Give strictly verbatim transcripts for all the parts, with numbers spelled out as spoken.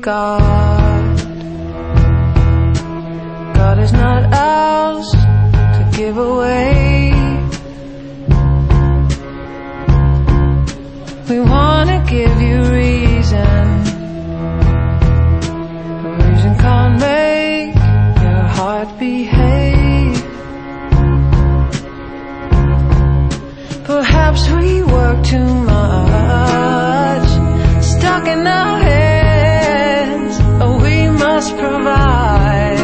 God. God is not ours to give away. We wanna give you reason, but reason can't make your heart behave. Perhaps we work too much, stuck in our heads, but we must provide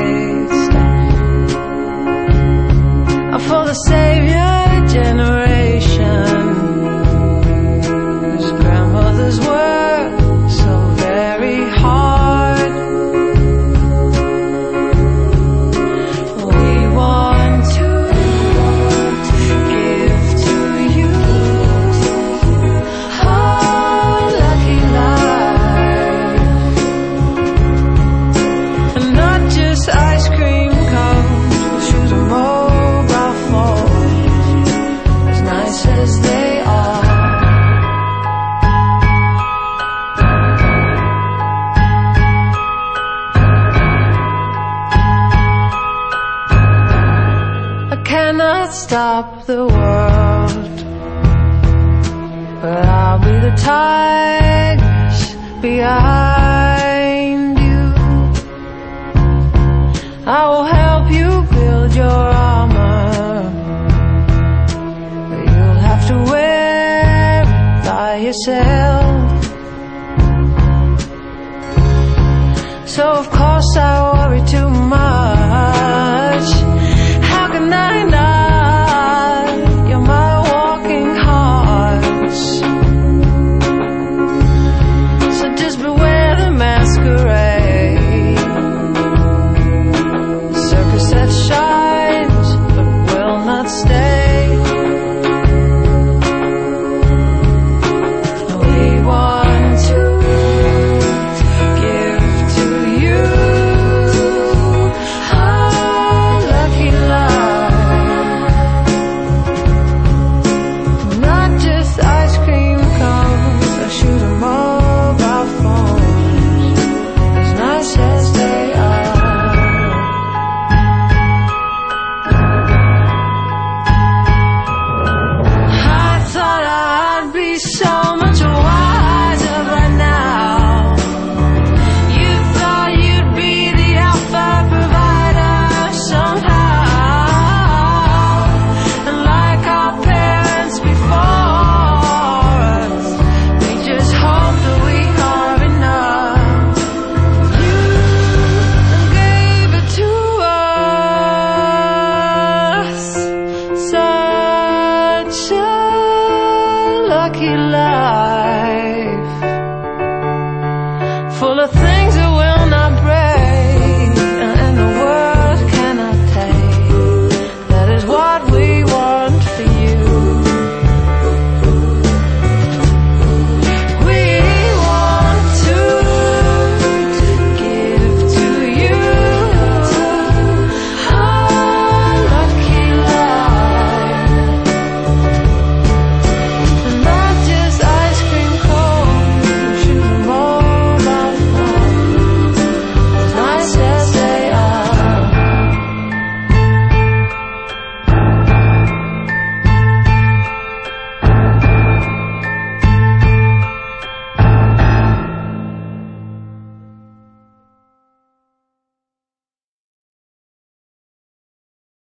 for the savior generation, whose grandmothers worked so very hard. We want to give to you our lucky life, and not just ice cream cones with shoes and mobile phones, as nice as they are. I cannot stop the world, but I'll be the tigers behind you. I will help you build your armor, but you'll have to wear it by yourself. So of course I